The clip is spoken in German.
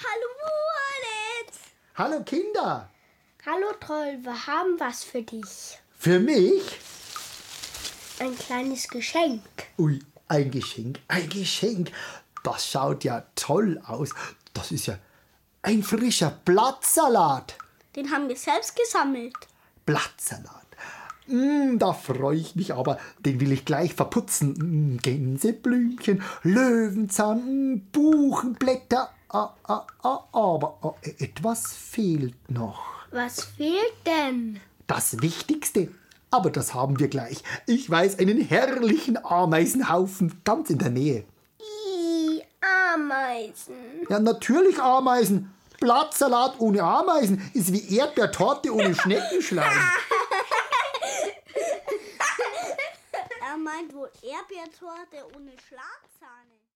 Hallo Moritz. Hallo Kinder. Hallo Troll, wir haben was für dich. Für mich? Ein kleines Geschenk. Ui, ein Geschenk, ein Geschenk. Das schaut ja toll aus. Das ist ja ein frischer Blattsalat. Den haben wir selbst gesammelt. Blattsalat. Da freue ich mich aber. Den will ich gleich verputzen. Gänseblümchen, Löwenzahn, Buchenblätter. Aber etwas fehlt noch. Was fehlt denn? Das Wichtigste. Aber das haben wir gleich. Ich weiß einen herrlichen Ameisenhaufen ganz in der Nähe. Ameisen. Ja, natürlich Ameisen. Blattsalat ohne Ameisen ist wie Erdbeertorte ohne Schneckenschleim. Er meint wohl Erdbeertorte ohne Schlagzahn.